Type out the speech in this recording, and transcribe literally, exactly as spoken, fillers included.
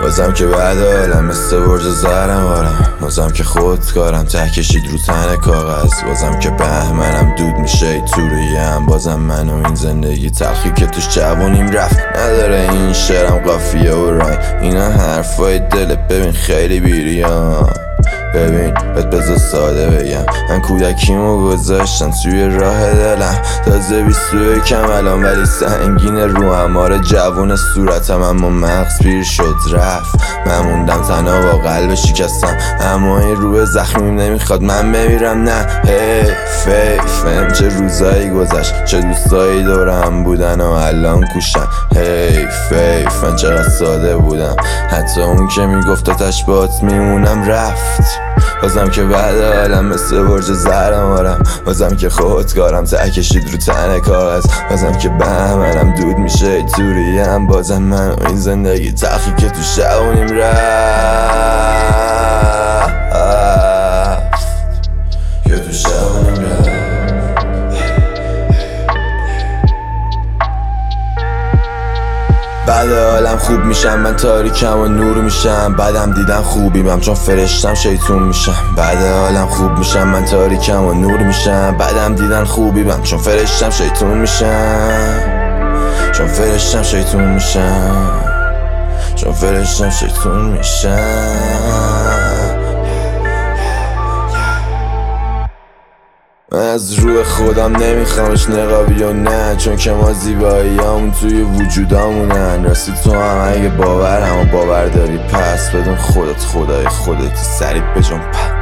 بازم که بعد حالم مثل برج زهرم آرم، بازم که خودکارم ته کشید رو تن کاغذ، بازم که بهمنم دود میشه ای تو رویم، بازم من و این زندگی تلخی که توش جوونیم رفت نداره این شعرم قافیه و رای، اینا حرفای دلت ببین خیلی بیریان. ببین بهت بذار ساده بگم، من کودکیمو گذاشتم توی راه دلم، تازه بیست و یکم الان ولی سنگینه رو هماره جوون صورتم، اما مغز پیر شد رفت، من موندم تنها با قلب شکستم، اما این روح زخمیم نمیخواد من بمیرم نه. هی فیفم چه روزایی گذشت، چه دوستایی دورم بودن و الان کوشن. هی فیف من چقدر ساده بودم، حتی اون که میگفت آتش بات میمونم رفت، بازم که بعد حالم مثل برج زهرم آرم، بازم که خودکارم ته کشید رو تن کاغذ، بازم که بهمنم دود میشه ای تو ریم، بازم من و این زندگی تلخی که تو شبونیم رفت، که تو شبونیم رفت. بعد حالم خوب میشم من تاریکم و نور میشم، بعدم دیدن خوبیمم چون فرشتم شیطون میشم، بعد حالم خوب میشم من تاریکم و نور میشم، بعدم دیدن خوبیمم چون فرشتم شیطون میشم، چون فرشتم شیطون میشم، چون فرشتم شیطون میشم. من از روح خودم نمیخوامش نقابی و نه، چون که ما زیباییامون توی وجودامونن، راستی تو هم اگه باور هم باور داری پس بدون خودت خدای خودتی سریع بجنب.